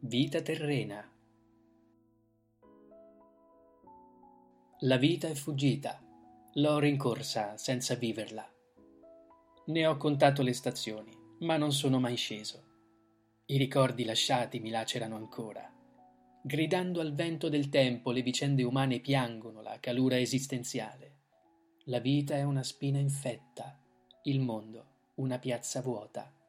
Vita terrena. La vita è fuggita, l'ho rincorsa senza viverla. Ne ho contato le stazioni, ma non sono mai sceso. I ricordi lasciati mi lacerano ancora. Gridando al vento del tempo, le vicende umane piangono la calura esistenziale. La vita è una spina infetta, il mondo una piazza vuota.